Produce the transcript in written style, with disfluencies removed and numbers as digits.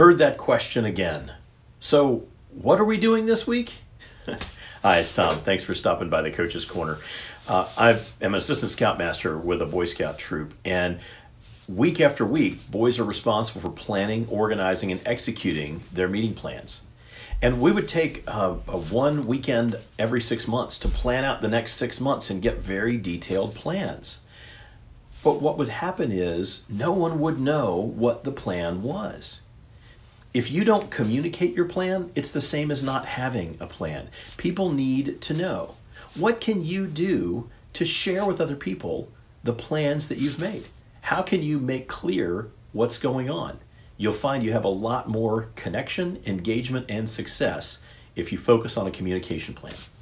Heard that question again. So, what are we doing this week? Hi, it's Tom. Thanks for stopping by the Coach's Corner. I am an assistant scoutmaster with a Boy Scout troop, and week after week, boys are responsible for planning, organizing, and executing their meeting plans. And we would take a one weekend every 6 months to plan out the next 6 months and get very detailed plans. But what would happen is no one would know what the plan was. If you don't communicate your plan, it's the same as not having a plan. People need to know. What can you do to share with other people the plans that you've made? How can you make clear what's going on? You'll find you have a lot more connection, engagement, and success if you focus on a communication plan.